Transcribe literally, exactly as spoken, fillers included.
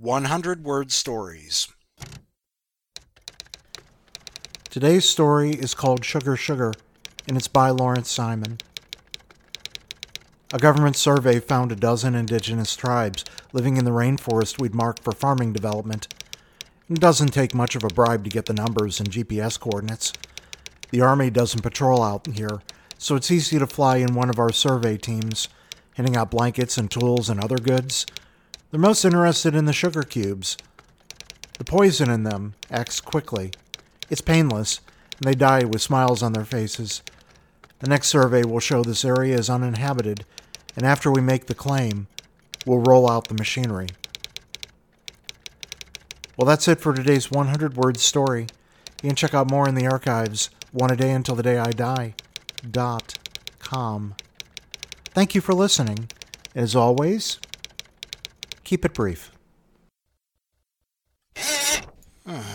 one hundred Word Stories. Today's story is called Sugar Sugar, and it's by Lawrence Simon. A government survey found a dozen indigenous tribes living in the rainforest we'd marked for farming development. It doesn't take much of a bribe to get the numbers and G P S coordinates. The Army doesn't patrol out here, so it's easy to fly in one of our survey teams, handing out blankets and tools and other goods. They're most interested in the sugar cubes. The poison in them acts quickly. It's painless, and they die with smiles on their faces. The next survey will show this area is uninhabited, and after we make the claim, we'll roll out the machinery. Well, that's it for today's one hundred word story. You can check out more in the archives, one a day until the day I die, dot com. Thank you for listening. As always, keep it brief. Uh.